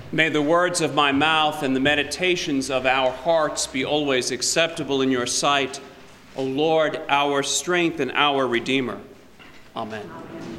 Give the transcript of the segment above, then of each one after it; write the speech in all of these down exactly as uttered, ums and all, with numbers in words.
May the words of my mouth and the meditations of our hearts be always acceptable in your sight, O Lord, our strength and our Redeemer. Amen.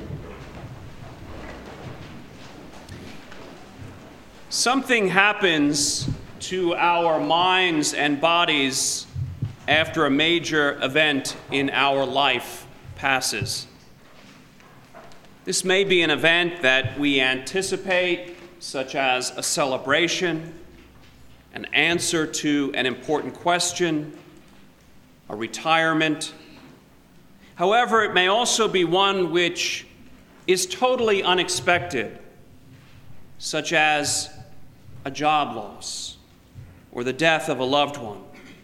Something happens to our minds and bodies after a major event in our life passes. This may be an event that we anticipate, such as a celebration, an answer to an important question, a retirement. However, it may also be one which is totally unexpected, such as a job loss or the death of a loved one.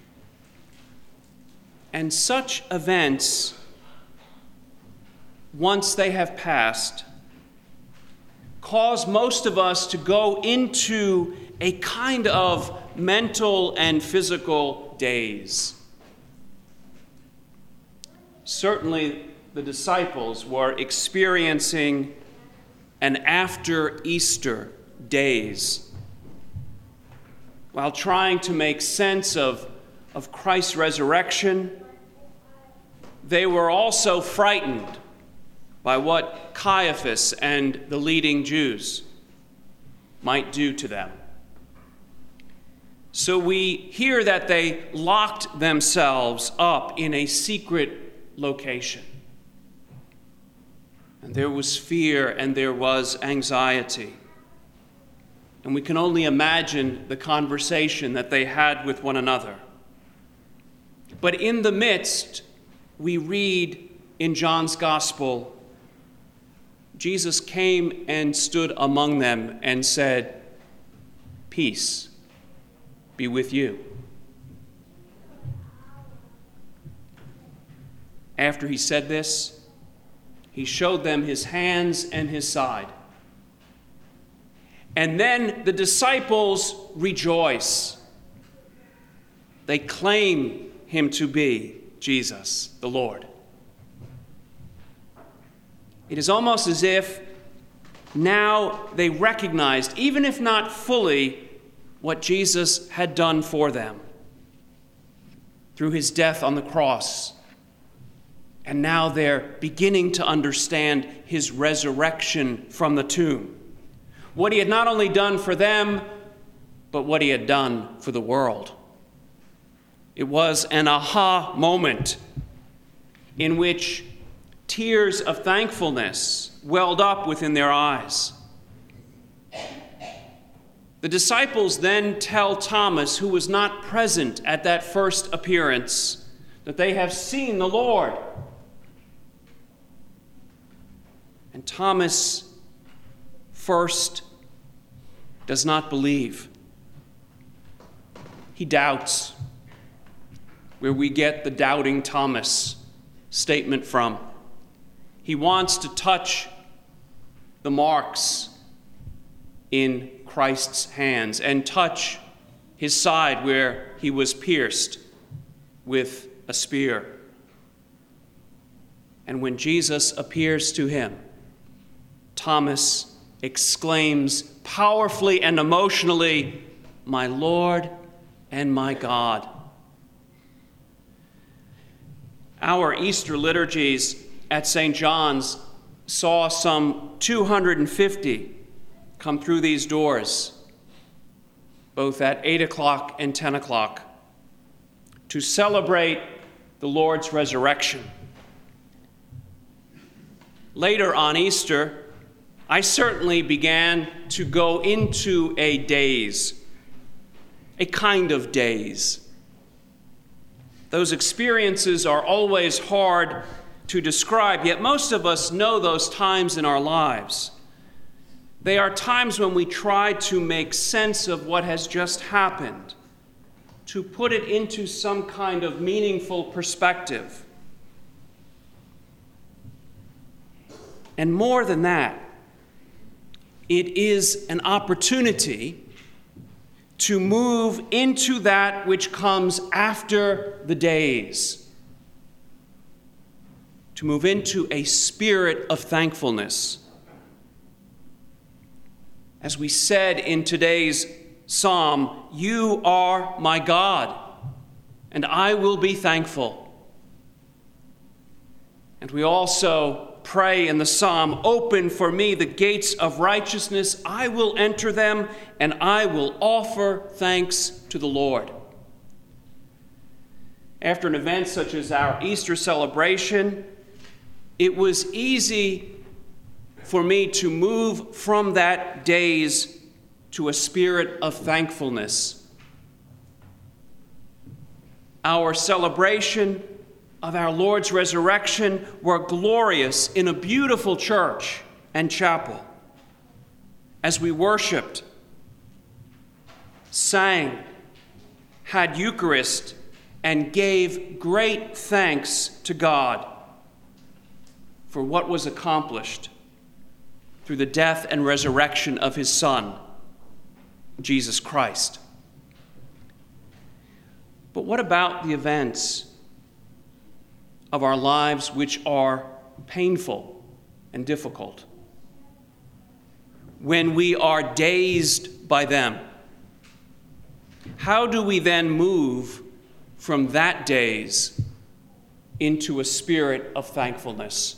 And such events, once they have passed, cause most of us to go into a kind of mental and physical daze. Certainly, the disciples were experiencing an after Easter daze while trying to make sense of, of Christ's resurrection. They were also frightened by what Caiaphas and the leading Jews might do to them. So we hear that they locked themselves up in a secret location. And there was fear and there was anxiety. And we can only imagine the conversation that they had with one another. But in the midst, we read in John's Gospel, Jesus came and stood among them and said, "Peace be with you." After he said this, he showed them his hands and his side. And then the disciples rejoice. They claim him to be Jesus, the Lord. It is almost as if now they recognized, even if not fully, what Jesus had done for them through his death on the cross. And now they're beginning to understand his resurrection from the tomb. What he had not only done for them, but what he had done for the world. It was an aha moment in which tears of thankfulness welled up within their eyes. The disciples then tell Thomas, who was not present at that first appearance, that they have seen the Lord. And Thomas first does not believe. He doubts, where we get the doubting Thomas statement from. He wants to touch the marks in Christ's hands and touch his side where he was pierced with a spear. And when Jesus appears to him, Thomas exclaims powerfully and emotionally, "My Lord and my God." Our Easter liturgies at Saint John's saw some two hundred fifty come through these doors, both at eight o'clock and ten o'clock, to celebrate the Lord's resurrection. Later on Easter, I certainly began to go into a daze, a kind of daze. Those experiences are always hard to describe, yet most of us know those times in our lives. They are times when we try to make sense of what has just happened, to put it into some kind of meaningful perspective. And more than that, it is an opportunity to move into that which comes after the days, to move into a spirit of thankfulness. As we said in today's psalm, "You are my God, and I will be thankful." And we also pray in the psalm, "Open for me the gates of righteousness. I will enter them, and I will offer thanks to the Lord." After an event such as our Easter celebration, it was easy for me to move from that daze to a spirit of thankfulness. Our celebration of our Lord's resurrection were glorious in a beautiful church and chapel as we worshiped, sang, had Eucharist, and gave great thanks to God for what was accomplished through the death and resurrection of his Son, Jesus Christ. But what about the events of our lives which are painful and difficult? When we are dazed by them, how do we then move from that daze into a spirit of thankfulness?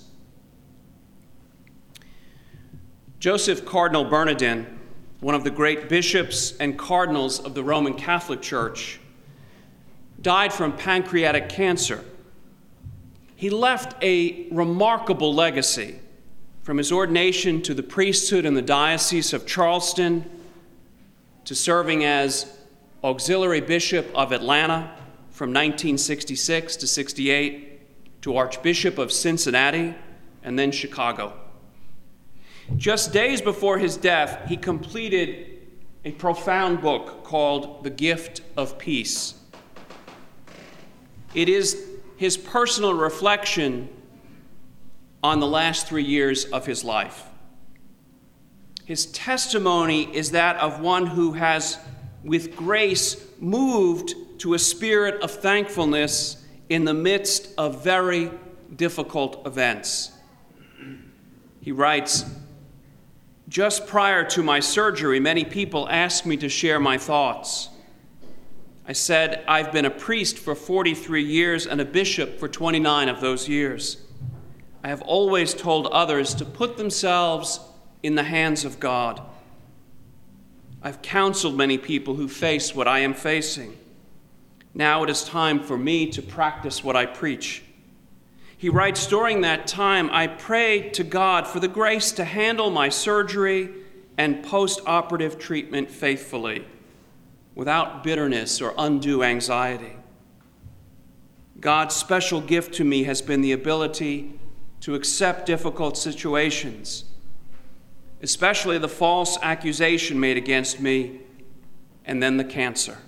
Joseph Cardinal Bernardin, one of the great bishops and cardinals of the Roman Catholic Church, died from pancreatic cancer. He left a remarkable legacy, from his ordination to the priesthood in the Diocese of Charleston, to serving as auxiliary bishop of Atlanta from nineteen sixty-six to sixty-eight, to Archbishop of Cincinnati, and then Chicago. Just days before his death, he completed a profound book called The Gift of Peace. It is his personal reflection on the last three years of his life. His testimony is that of one who has, with grace, moved to a spirit of thankfulness in the midst of very difficult events. He writes, "Just prior to my surgery, many people asked me to share my thoughts. I said, I've been a priest for forty-three years and a bishop for twenty-nine of those years. I have always told others to put themselves in the hands of God. I've counseled many people who face what I am facing. Now it is time for me to practice what I preach." He writes, "During that time, I prayed to God for the grace to handle my surgery and post-operative treatment faithfully, without bitterness or undue anxiety. God's special gift to me has been the ability to accept difficult situations, especially the false accusation made against me, and then the cancer."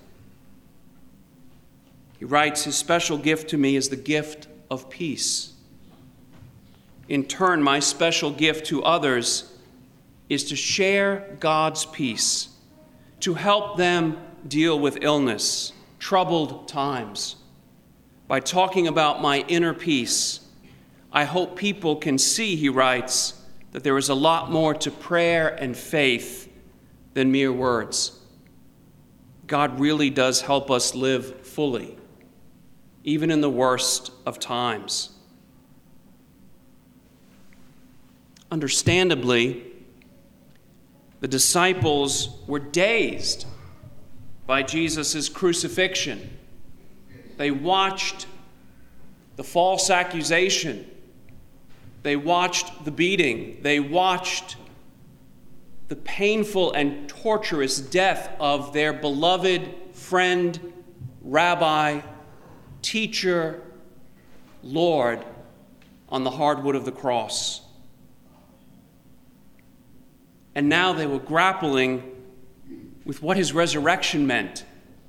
He writes, "His special gift to me is the gift of peace. In turn, my special gift to others is to share God's peace, to help them deal with illness, troubled times. By talking about my inner peace, I hope people can see," he writes, "that there is a lot more to prayer and faith than mere words. God really does help us live fully, even in the worst of times." Understandably, the disciples were dazed by Jesus' crucifixion. They watched the false accusation. They watched the beating. They watched the painful and torturous death of their beloved friend, rabbi, teacher, Lord, on the hardwood of the cross. And now they were grappling with what his resurrection meant.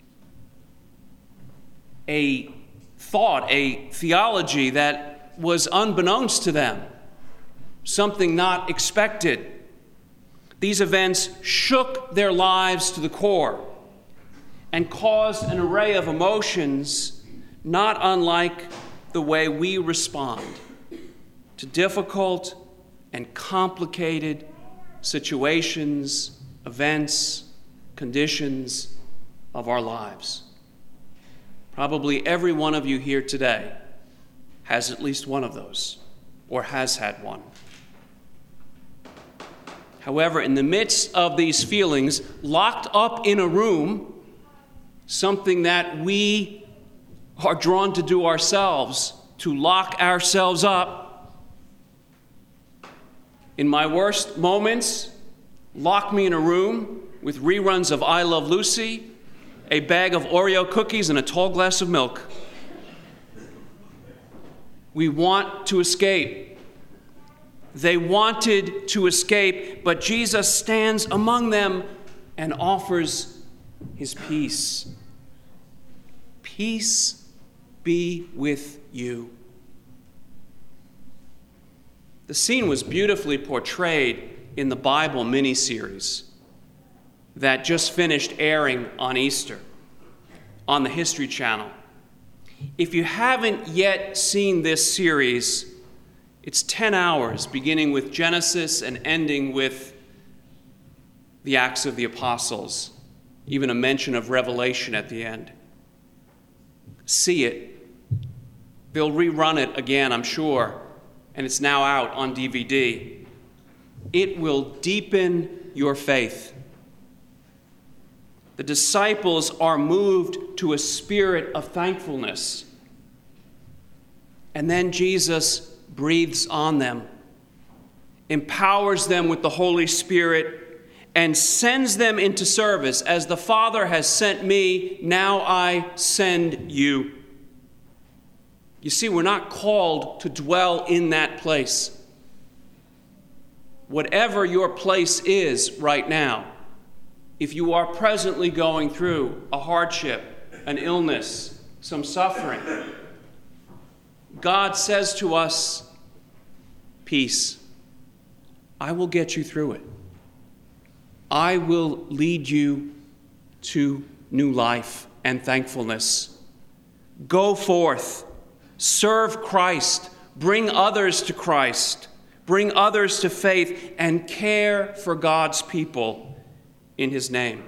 A thought, a theology that was unbeknownst to them, something not expected. These events shook their lives to the core and caused an array of emotions not unlike the way we respond to difficult and complicated situations, events, conditions of our lives. Probably every one of you here today has at least one of those, or has had one. However, in the midst of these feelings, locked up in a room, something that we are drawn to do ourselves, to lock ourselves up. In my worst moments, lock me in a room with reruns of I Love Lucy, a bag of Oreo cookies, and a tall glass of milk. We want to escape. They wanted to escape, but Jesus stands among them and offers his peace. Peace be with you. The scene was beautifully portrayed in the Bible miniseries that just finished airing on Easter on the History Channel. If you haven't yet seen this series, it's ten hours, beginning with Genesis and ending with the Acts of the Apostles, even a mention of Revelation at the end. See it. They'll rerun it again, I'm sure, and it's now out on D V D. It will deepen your faith. The disciples are moved to a spirit of thankfulness. And then Jesus breathes on them, empowers them with the Holy Spirit, and sends them into service. As the Father has sent me, now I send you. You see, we're not called to dwell in that place. Whatever your place is right now, if you are presently going through a hardship, an illness, some suffering, God says to us, peace. I will get you through it. I will lead you to new life and thankfulness. Go forth, serve Christ, bring others to Christ, bring others to faith, and care for God's people in his name.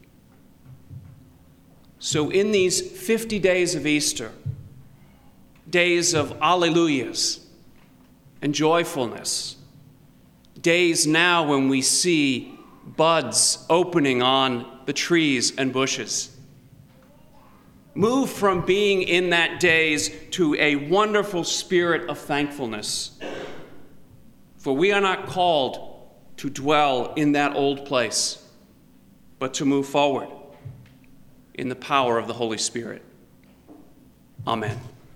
So in these fifty days of Easter, days of alleluias and joyfulness, days now when we see buds opening on the trees and bushes, move from being in that days to a wonderful spirit of thankfulness. For we are not called to dwell in that old place, but to move forward in the power of the Holy Spirit. Amen.